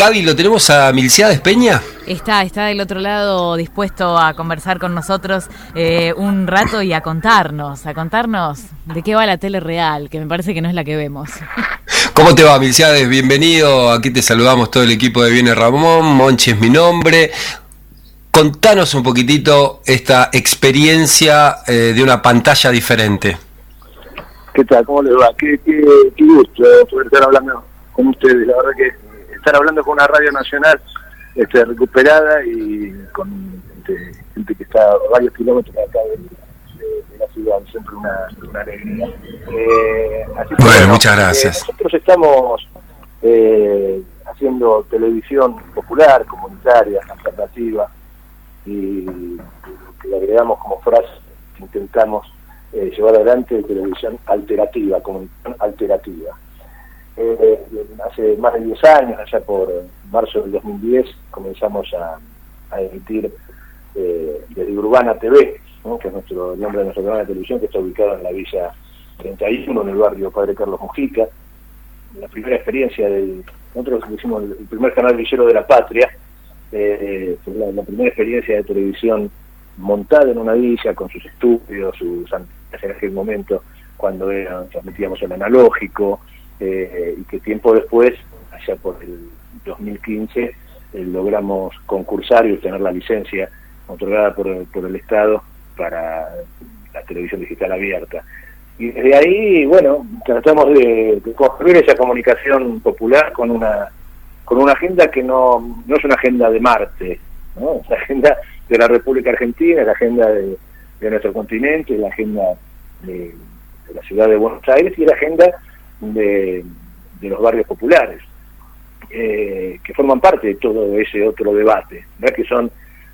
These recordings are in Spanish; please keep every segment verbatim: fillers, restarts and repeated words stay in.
Gaby, ¿lo tenemos a Milciades Peña? Está, está del otro lado dispuesto a conversar con nosotros eh, un rato y a contarnos, a contarnos de qué va la tele real, que me parece que no es la que vemos. ¿Cómo te va, Milciades? Bienvenido, aquí te saludamos todo el equipo de Viene Ramón, Monchi es mi nombre. Contanos un poquitito esta experiencia eh, de una pantalla diferente. ¿Qué tal? ¿Cómo les va? Qué, qué, qué gusto poder estar hablando con ustedes. La verdad que estar hablando con una radio nacional este, recuperada y con este, gente que está a varios kilómetros acá de, de, de la ciudad, siempre una, una alegría. Eh, así que, bueno, bueno, muchas gracias. Eh, nosotros estamos eh, haciendo televisión popular, comunitaria, alternativa, y lo que le agregamos como frase, intentamos Eh, llevar adelante televisión alternativa, comunicación alternativa. Eh, hace más de diez años, allá por marzo del dos mil diez, comenzamos a, a emitir eh, desde Urbana T V, ¿no? Que es nuestro el nombre de nuestro programa de televisión, que está ubicado en la Villa treinta y uno, en el barrio Padre Carlos Mujica. La primera experiencia del... Nosotros hicimos el, el primer canal villero de la patria, eh, fue la, la primera experiencia de televisión montada en una villa, con sus estudios, sus antenas en aquel momento, cuando era, transmitíamos el analógico, eh, y que tiempo después, allá por el dos mil quince, eh, logramos concursar y obtener la licencia otorgada por, por el Estado para la televisión digital abierta. Y desde ahí, bueno, tratamos de, de construir esa comunicación popular con una con una agenda que no, no es una agenda de Marte, ¿no? Es la agenda de la República Argentina, es la agenda de, de nuestro continente, es la agenda de, de la ciudad de Buenos Aires y la agenda de, de los barrios populares, eh, que forman parte de todo ese otro debate, ¿no? Que son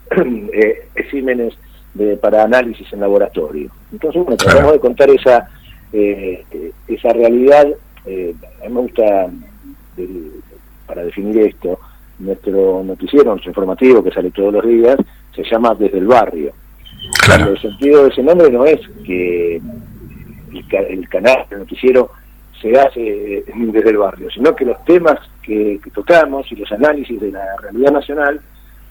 eh, especímenes de, para análisis en laboratorio. Entonces, bueno, tratamos de contar esa eh, esa realidad. Eh, a mí me gusta, de, para definir esto, nuestro noticiero, nuestro informativo que sale todos los días, se llama Desde el Barrio. Claro. El sentido de ese nombre no es que el, el canal, el noticiero, se hace desde el barrio, sino que los temas que, que tocamos y los análisis de la realidad nacional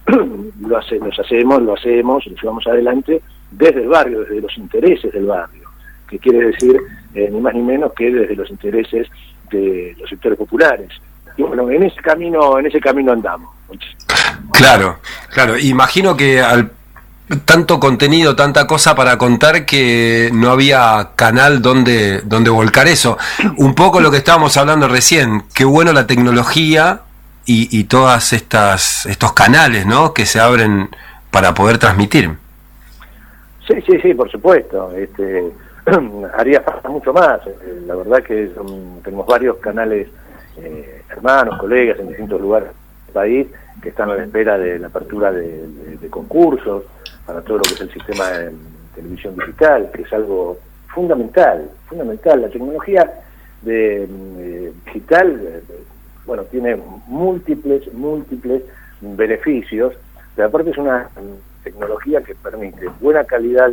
lo hace, los hacemos, lo hacemos, los llevamos adelante desde el barrio, desde los intereses del barrio, que quiere decir eh, ni más ni menos que desde los intereses de los sectores populares. Y bueno, en ese camino, en ese camino andamos. Claro, claro. Imagino que al tanto contenido, tanta cosa para contar, que no había canal donde, donde volcar eso. Un poco lo que estábamos hablando recién, qué bueno la tecnología y, y todas estas estos canales, ¿no?, que se abren para poder transmitir. Sí, sí, sí, por supuesto. Este, haría falta mucho más. La verdad que son, tenemos varios canales eh, hermanos, colegas en distintos lugares del país que están a la espera de la apertura de, de, de concursos para todo lo que es el sistema de televisión digital, que es algo fundamental, fundamental. La tecnología de, de digital, de, de, bueno, tiene múltiples, múltiples beneficios, pero aparte es una tecnología que permite buena calidad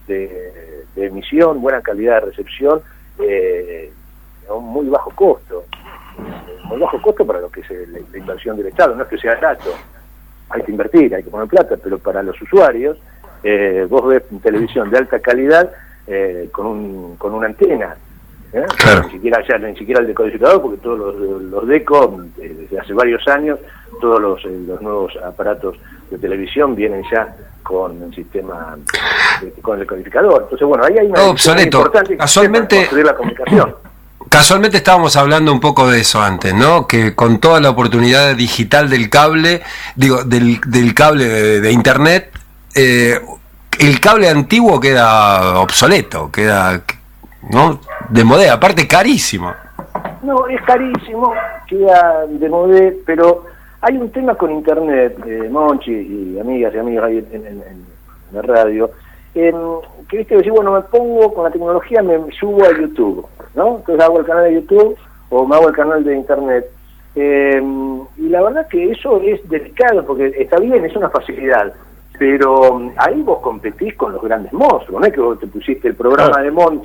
de, de emisión, buena calidad de recepción, eh, a un muy bajo costo, muy bajo costo para lo que es la, la inversión del Estado. No es que sea barato, hay que invertir, hay que poner plata, pero para los usuarios, eh, vos ves televisión de alta calidad eh, con un con una antena, ¿eh? Claro. Ni siquiera ya, ni siquiera el decodificador, porque todos los, los deco, eh, desde hace varios años, todos los, eh, los nuevos aparatos de televisión vienen ya con el sistema, eh, con el decodificador. Entonces, bueno, ahí hay una no, obsoleto. Importante Casualmente, para construir la comunicación. Casualmente estábamos hablando un poco de eso antes, ¿no? Que con toda la oportunidad digital del cable, digo, del, del cable de, de internet, eh, el cable antiguo queda obsoleto, queda, ¿no?, de modé, aparte carísimo. No, es carísimo, queda de modé, pero hay un tema con internet, eh, Monchi y amigas y amigos ahí en, en, en la radio, eh, que viste decir, bueno, me pongo con la tecnología, me subo a YouTube, ¿no? Entonces hago el canal de YouTube o me hago el canal de internet. Eh, y la verdad que eso es delicado, porque está bien, es una facilidad, pero ahí vos competís con los grandes monstruos, no es que vos te pusiste el programa de Monchi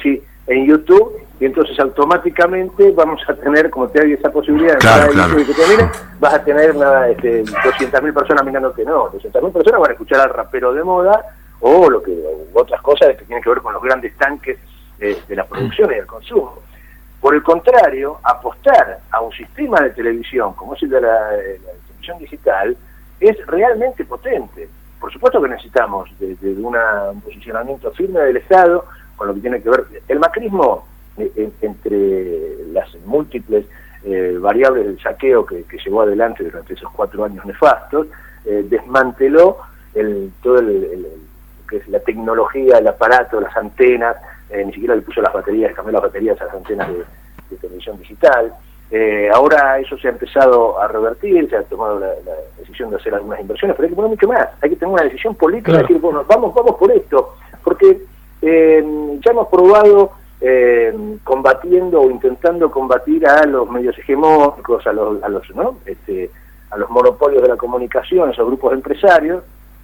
en YouTube, y entonces automáticamente vamos a tener, como te hay esa posibilidad de claro, entrar claro. YouTube y que te miren, vas a tener una, este, doscientas mil personas mirándote. No, doscientas mil personas van a escuchar al rapero de moda o lo que o otras cosas que tienen que ver con los grandes tanques eh, de la producción y del consumo. Por el contrario, apostar a un sistema de televisión como es el de la, de la televisión digital es realmente potente. Por supuesto que necesitamos de, de una, un posicionamiento firme del Estado con lo que tiene que ver el macrismo, eh, entre las múltiples eh, variables del saqueo que, que llevó adelante durante esos cuatro años nefastos, eh, desmanteló el, todo el, el, el que es la tecnología, el aparato, las antenas, eh, ni siquiera le puso las baterías, cambió las baterías a las antenas de, de televisión digital. Eh, ahora eso se ha empezado a revertir, se ha tomado la, la decisión de hacer algunas inversiones, pero hay que poner mucho más, hay que tener una decisión política, claro. Decir, bueno, vamos, vamos por esto, porque eh, ya hemos probado eh, combatiendo o intentando combatir a los medios hegemónicos, a los, a los, ¿no? este, a los monopolios de la comunicación, a esos grupos empresarios,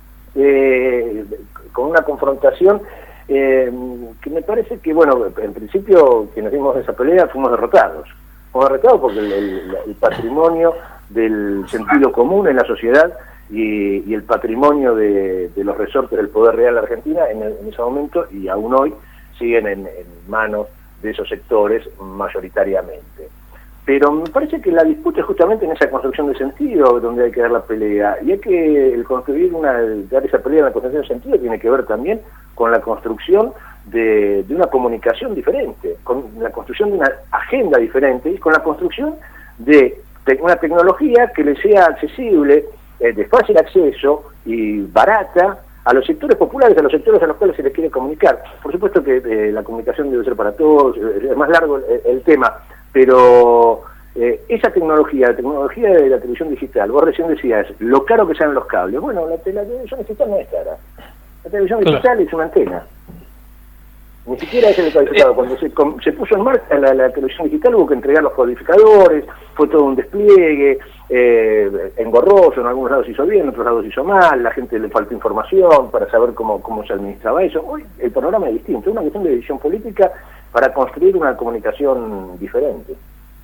eh, con una confrontación eh, que me parece que, bueno, en principio quienes dimos esa pelea fuimos derrotados. Fuimos derrotados porque el, el, el patrimonio del sentido común en la sociedad y, y el patrimonio de, de los resortes del poder real de Argentina en, el, en ese momento y aún hoy siguen en, en manos de esos sectores mayoritariamente. Pero me parece que la disputa es justamente en esa construcción de sentido donde hay que dar la pelea, y hay que el construir una, dar esa pelea en la construcción de sentido tiene que ver también con la construcción de, de una comunicación diferente, con la construcción de una agenda diferente y con la construcción de te, una tecnología que le sea accesible, eh, de fácil acceso y barata a los sectores populares, a los sectores a los cuales se les quiere comunicar. Por supuesto que eh, la comunicación debe ser para todos, es más largo el, el tema, pero eh, esa tecnología, la tecnología de la televisión digital, vos recién decías, lo caro que sean los cables. Bueno, la, la televisión digital no es cara. La televisión digital claro. es una antena. Ni siquiera es el decodificado. Cuando se, con, se puso en marcha la, la televisión digital hubo que entregar los codificadores, fue todo un despliegue, eh, engorroso, en algunos lados hizo bien, en otros lados hizo mal, la gente le faltó información para saber cómo, cómo se administraba eso. Hoy el panorama es distinto, es una cuestión de decisión política para construir una comunicación diferente.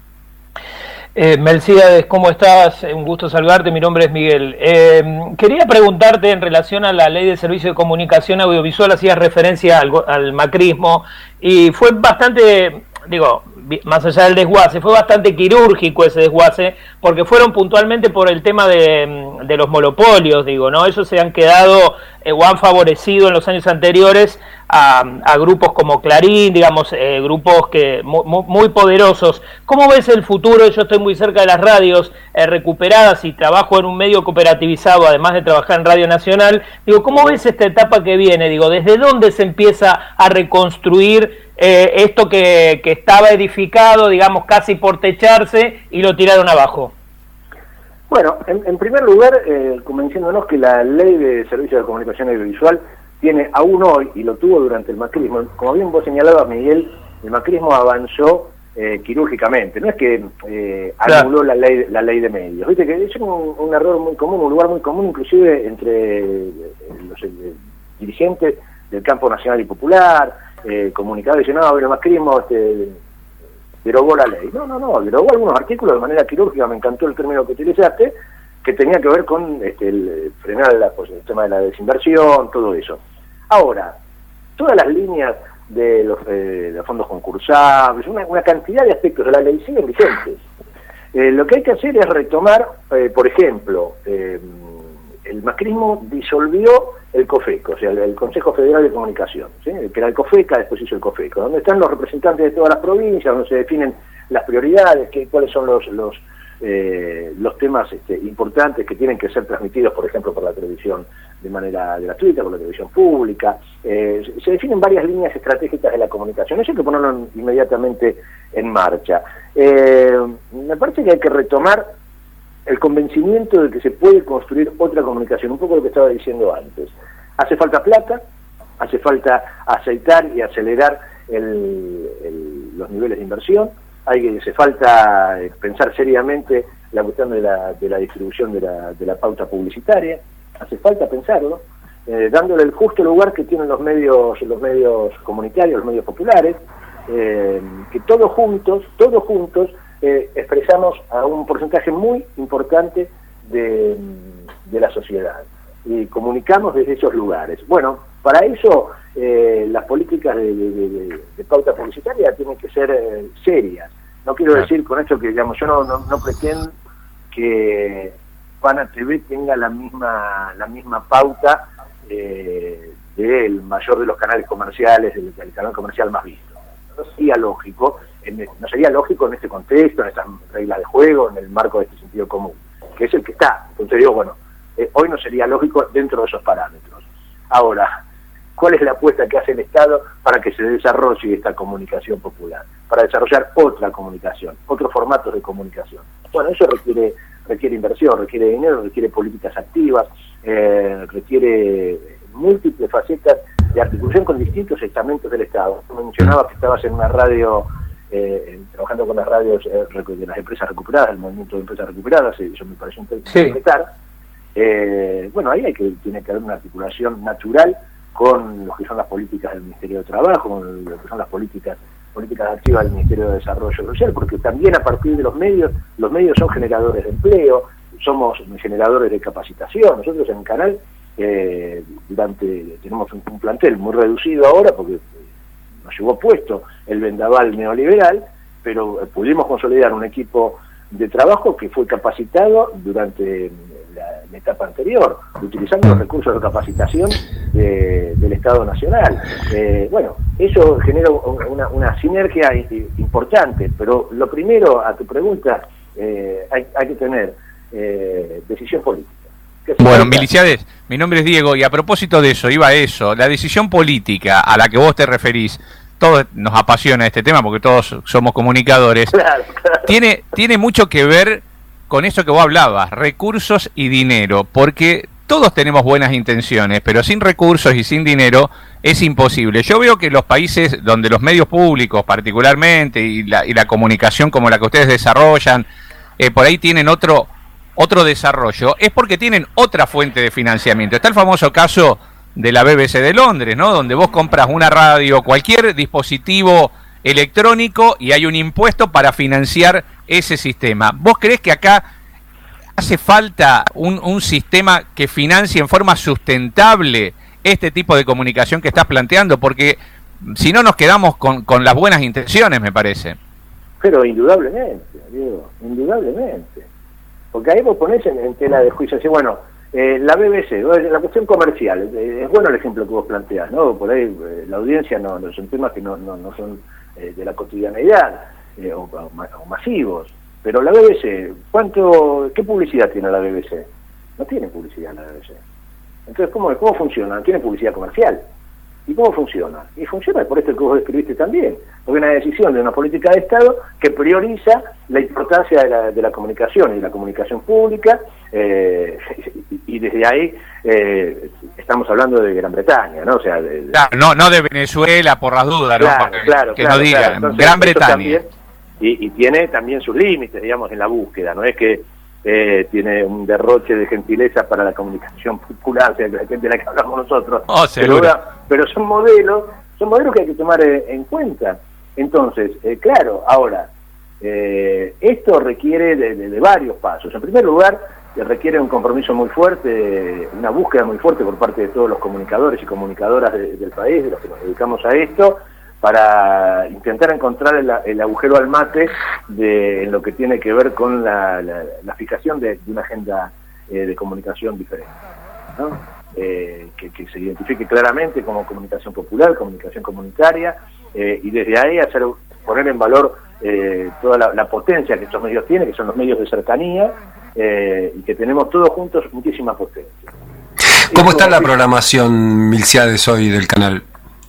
Eh, Melcíades, ¿cómo estás? Un gusto saludarte, mi nombre es Miguel. Eh, quería preguntarte en relación a la Ley de Servicio de Comunicación Audiovisual, hacías referencia al, al macrismo, y fue bastante, digo, más allá del desguace, fue bastante quirúrgico ese desguace, porque fueron puntualmente por el tema de, de los monopolios, digo, ¿no? Ellos se han quedado eh, o han favorecido en los años anteriores a, a grupos como Clarín, digamos, eh, grupos que muy, muy poderosos. ¿Cómo ves el futuro? Yo estoy muy cerca de las radios eh, recuperadas y trabajo en un medio cooperativizado, además de trabajar en Radio Nacional. Digo, ¿cómo ves esta etapa que viene? Digo, ¿desde dónde se empieza a reconstruir eh, esto que, que estaba edificado, digamos, casi por techarse y lo tiraron abajo? Bueno, en, en primer lugar, eh, convenciéndonos que la Ley de Servicios de Comunicación Audiovisual tiene aún hoy, y lo tuvo durante el macrismo, como bien vos señalabas, Miguel, el macrismo avanzó eh, quirúrgicamente, no es que eh, anuló la ley, la ley de medios, viste que es un, un error muy común, un lugar muy común inclusive entre los eh, dirigentes del campo nacional y popular, eh, comunicadores, dicen, no, el macrismo este, derogó la ley. No, no, no, derogó algunos artículos de manera quirúrgica, me encantó el término que utilizaste, que tenía que ver con este, el, frenar la, pues, el tema de la desinversión, todo eso. Ahora, todas las líneas de los, eh, de los fondos concursables, una, una cantidad de aspectos de la ley siguen vigentes. Eh, lo que hay que hacer es retomar, eh, por ejemplo, eh, el macrismo disolvió el COFECO, o sea, el, el Consejo Federal de Comunicación, ¿sí? Que era el COFECA, después hizo el COFECO, donde están los representantes de todas las provincias, donde se definen las prioridades, que, cuáles son los... los Eh, los temas este, importantes que tienen que ser transmitidos, por ejemplo, por la televisión de manera gratuita, por la televisión pública. Eh, se definen varias líneas estratégicas de la comunicación. Eso hay que ponerlo inmediatamente en marcha. Eh, me parece que hay que retomar el convencimiento de que se puede construir otra comunicación, un poco lo que estaba diciendo antes. Hace falta plata, hace falta aceitar y acelerar el, el, los niveles de inversión. Hay que hace falta pensar seriamente la cuestión de la, de la distribución de la, de la pauta publicitaria, hace falta pensarlo, eh, dándole el justo lugar que tienen los medios, los medios comunitarios, los medios populares, eh, que todos juntos, todos juntos, eh, expresamos a un porcentaje muy importante de, de la sociedad y comunicamos desde esos lugares. Bueno, para eso eh, las políticas de, de, de, de pauta publicitaria tienen que ser eh, serias. No quiero claro. decir con esto que, digamos, yo no, no, no pretendo que Pana T V tenga la misma la misma pauta eh, del mayor de los canales comerciales, del, del canal comercial más visto. No sería lógico, en, no sería lógico en este contexto, en estas reglas de juego, en el marco de este sentido común, que es el que está. Entonces digo, bueno, eh, hoy no sería lógico dentro de esos parámetros. Ahora, ¿cuál es la apuesta que hace el Estado para que se desarrolle esta comunicación popular? Para desarrollar otra comunicación, otros formatos de comunicación. Bueno, eso requiere requiere inversión, requiere dinero, requiere políticas activas, eh, requiere múltiples facetas de articulación con distintos estamentos del Estado. Me mencionaba que estabas en una radio, eh, trabajando con las radios eh, de las empresas recuperadas, el movimiento de empresas recuperadas, eso me pareció interpretar. Sí. Eh, bueno, ahí hay que tiene que haber una articulación natural con lo que son las políticas del Ministerio de Trabajo, con lo que son las políticas políticas activas del Ministerio de Desarrollo Social, porque también a partir de los medios, los medios son generadores de empleo, somos generadores de capacitación. Nosotros en el canal eh, durante tenemos un, un plantel muy reducido ahora, porque nos llevó puesto el vendaval neoliberal, pero pudimos consolidar un equipo de trabajo que fue capacitado durante la, la etapa anterior, utilizando los recursos de capacitación de, del Estado Nacional. Eh, bueno, eso genera una, una sinergia importante, pero lo primero, a tu pregunta, eh, hay, hay que tener eh, decisión política. Bueno, Miliciades, mi nombre es Diego, y a propósito de eso, iba a eso, la decisión política a la que vos te referís, todos nos apasiona este tema porque todos somos comunicadores, claro, claro. Tiene, tiene mucho que ver con eso que vos hablabas, recursos y dinero, porque todos tenemos buenas intenciones, pero sin recursos y sin dinero es imposible. Yo veo que los países donde los medios públicos particularmente y la, y la comunicación como la que ustedes desarrollan, eh, por ahí tienen otro, otro desarrollo, es porque tienen otra fuente de financiamiento. Está el famoso caso de la B B C de Londres, ¿no? Donde vos compras una radio, cualquier dispositivo electrónico y hay un impuesto para financiar ese sistema. ¿Vos creés que acá hace falta un, un sistema que financie en forma sustentable este tipo de comunicación que estás planteando? Porque si no nos quedamos con, con las buenas intenciones, me parece. Pero indudablemente, Diego, indudablemente. Porque ahí vos ponés en, en tela de juicio, así, bueno, eh, la B B C, la cuestión comercial, eh, es bueno el ejemplo que vos planteás, ¿no? Por ahí eh, la audiencia no, no son temas que no, no, no son eh, de la cotidianeidad eh, o, o, o masivos, pero la B B C, ¿cuánto, qué publicidad tiene la B B C? No tiene publicidad la B B C. Entonces, ¿cómo, cómo funciona? Tiene publicidad comercial. ¿Y cómo funciona? Y funciona por esto que vos describiste también, porque es una decisión de una política de Estado que prioriza la importancia de la, de la comunicación y de la comunicación pública, eh, y, y desde ahí eh, estamos hablando de Gran Bretaña, ¿no? O sea, de, de... Claro, no, no de Venezuela por las dudas, claro, ¿no? Porque, claro, que claro, no digan, claro. Entonces, Gran Bretaña. También, y, y tiene también sus límites, digamos, en la búsqueda, no es que Eh, tiene un derroche de gentileza para la comunicación popular, o sea, de la que hablamos nosotros, oh, pero, pero son modelos, son modelos que hay que tomar eh, en cuenta. Entonces, eh, claro, ahora, eh, esto requiere de, de, de varios pasos. En primer lugar, eh, requiere un compromiso muy fuerte, una búsqueda muy fuerte por parte de todos los comunicadores y comunicadoras de, del país, de los que nos dedicamos a esto, para intentar encontrar el, el agujero al mate de, en lo que tiene que ver con la, la, la fijación de, de una agenda eh, de comunicación diferente, ¿no? Eh, que, que se identifique claramente como comunicación popular, comunicación comunitaria, eh, y desde ahí hacer poner en valor eh, toda la, la potencia que estos medios tienen, que son los medios de cercanía, eh, y que tenemos todos juntos muchísima potencia. ¿Cómo está la programación, Milciades, hoy del canal?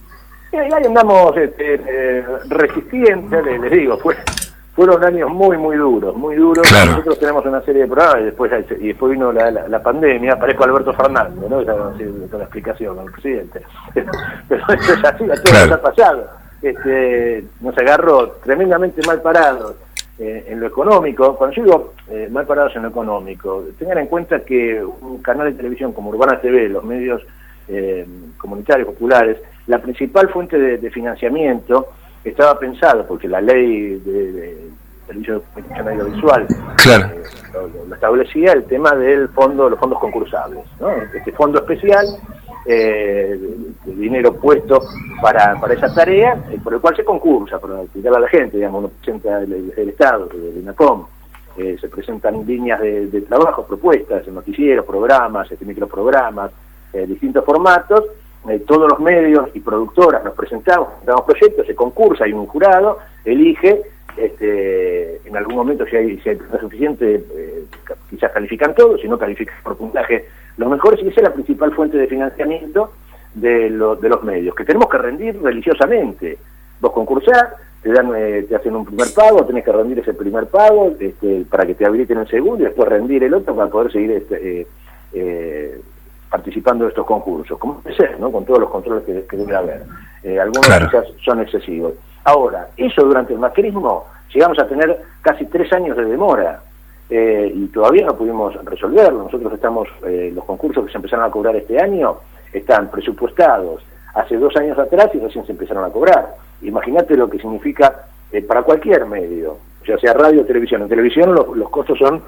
Y ahí andamos este, eh, resistientes, les, les digo, fue, fueron años muy, muy duros, muy duros. Claro. Nosotros tenemos una serie de programas y después y después vino la, la, la pandemia, parezco Alberto Fernández, ¿no? Esa, con la explicación con el presidente. Pero eso es así, a todos claro. nos ha pasado. Este, nos agarró tremendamente mal parados eh, en lo económico. Cuando yo digo eh, mal parados en lo económico, tengan en cuenta que un canal de televisión como Urbana T V, los medios eh, comunitarios, populares, la principal fuente de, de financiamiento estaba pensado, porque la ley de, de servicio de comunicación audiovisual claro. eh, lo, lo establecía el tema del fondo, los fondos concursables, ¿no? Este fondo especial eh, de, de dinero puesto para, para esa tarea, eh, por el cual se concursa, para explicarle a la gente, digamos, uno presenta el, el Estado, el INACOM, eh, se presentan líneas de, de trabajo, propuestas, noticieros, programas, este, microprogramas, eh, distintos formatos. Eh, todos los medios y productoras nos presentamos, presentamos proyectos, se concursa, hay un jurado, elige, este, en algún momento si hay, si hay suficiente, eh, quizás califican todos, si no califican por puntaje los mejores, y esa es la principal fuente de financiamiento de, lo, de los medios, que tenemos que rendir religiosamente. Vos concursás, te dan, eh, te hacen un primer pago, tenés que rendir ese primer pago este, para que te habiliten el segundo y después rendir el otro para poder seguir este, eh, eh, participando de estos concursos, como debe ser, ¿no? Con todos los controles que, que debe haber. Eh, algunos claro. quizás son excesivos. Ahora, eso durante el macrismo llegamos a tener casi tres años de demora eh, y todavía no pudimos resolverlo. Nosotros estamos, eh, los concursos que se empezaron a cobrar este año están presupuestados hace dos años atrás y recién se empezaron a cobrar. Imagínate lo que significa eh, para cualquier medio, ya sea radio o televisión. En televisión los, los costos son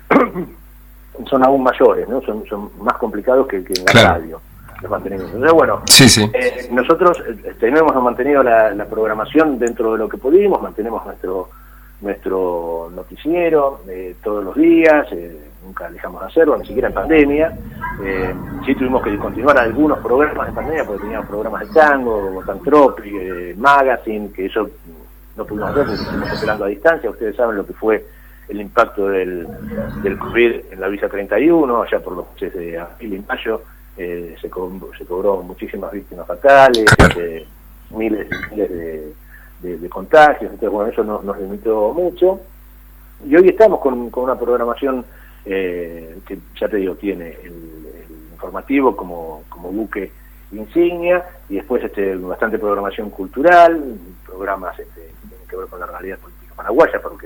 son aún mayores, ¿no? Son, son más complicados que, que en la claro. radio, los mantenimientos. Entonces, bueno, sí, sí. Eh, nosotros eh, tenemos mantenido la, la programación dentro de lo que pudimos, mantenemos nuestro nuestro noticiero eh, todos los días, eh, nunca dejamos de hacerlo, ni siquiera en pandemia. Eh, sí tuvimos que continuar algunos programas en pandemia, porque teníamos programas de tango, Botantropic, eh, Magazine, que eso no pudimos hacer porque estuvimos operando a distancia. Ustedes saben lo que fue el impacto del, del COVID en la Villa treinta y uno, allá por los meses de abril y mayo, eh, se, co se cobró muchísimas víctimas fatales, eh, miles y miles de, de, de contagios. Entonces, bueno, eso nos, nos limitó mucho. Y hoy estamos con, con una programación eh, que, ya te digo, tiene el, el informativo como, como buque insignia, y después este, bastante programación cultural, programas este, que tienen que ver con la realidad política paraguaya, porque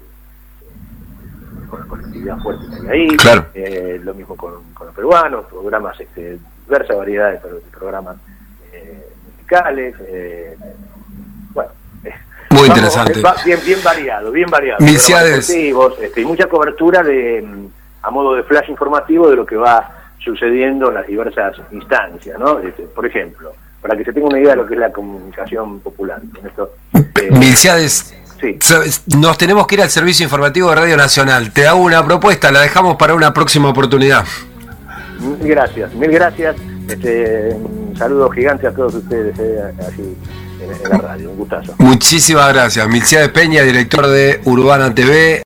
con la colectividad fuerte que hay ahí, claro. eh, lo mismo con, con los peruanos, programas, este, diversa variedad de, de programas eh, musicales, eh, bueno, eh, muy vamos, interesante. Va, bien, bien variado, bien variado. Milciades. Este, y mucha cobertura de, a modo de flash informativo de lo que va sucediendo en las diversas instancias, ¿no? Este, por ejemplo, para que se tenga una idea de lo que es la comunicación popular. Con esto, eh, Milciades. Sí. Nos tenemos que ir al servicio informativo de Radio Nacional. Te hago una propuesta, la dejamos para una próxima oportunidad. Mil gracias, mil gracias. Este, un saludo gigante a todos ustedes eh, allí en, en la radio. Un gustazo. Muchísimas gracias. Milciades Peña, director de Urbana T V.